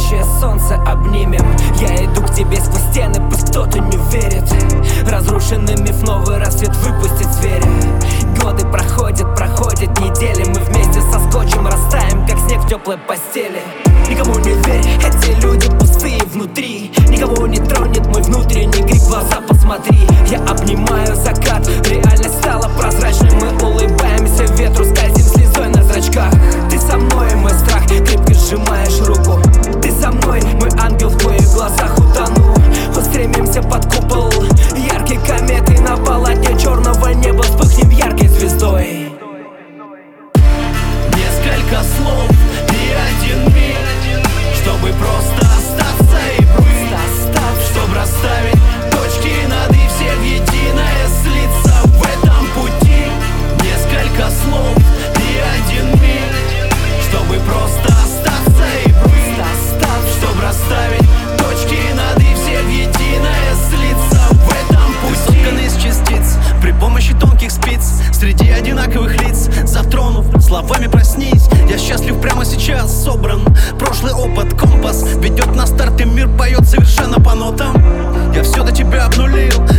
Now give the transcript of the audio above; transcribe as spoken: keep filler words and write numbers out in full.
заходящее солнце обнимем. Я иду к тебе сквозь стены, пусть кто-то не верит. Разрушенный миф, новый рассвет выпустит зверя. Годы проходят, проходят недели. Мы вместе со скотчем растаем, как снег в теплой постели. Никому не верь, эти люди пустые внутри. Никого не тронет мой внутренний крик, в глаза посмотри. Я обнимаю закат, реальность стала прозрачной. Мы улыбаемся ветру, скользим слезой на зрачках. Ты со мной, мой страх, крепко сжимаешь руку. Ты со мной, мой ангел, в твоих глазах утону. Устремимся под купол яркой кометы. На полотне черного неба вспыхнем яркой звездой. Несколько слов и один миг, чтобы просто остаться и быть, чтобы расставить точки над и все в единое слиться в этом пути. Несколько слов и один миг, чтобы просто остаться и быть, чтобы расставить точки над и все в единое слиться в этом пути. Сотканы из частиц при помощи тонких спиц, среди одинаковых лиц, затронув словами проснись. Я счастлив прямо сейчас, собран прошлый опыт, компас ведет на старт, и мир поет совершенно по нотам. Я все до тебя обнулил,